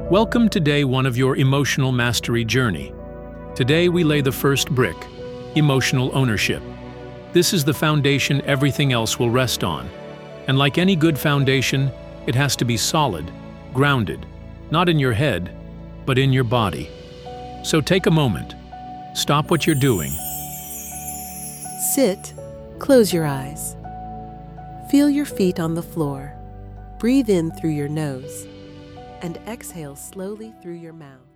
Welcome to day one of your emotional mastery journey. Today we lay the first brick, emotional ownership. This is the foundation everything else will rest on. And like any good foundation, it has to be solid, grounded, not in your head, but in your body. So take a moment. Stop what you're doing. Sit, close your eyes. Feel your feet on the floor. Breathe in through your nose and exhale slowly through your mouth.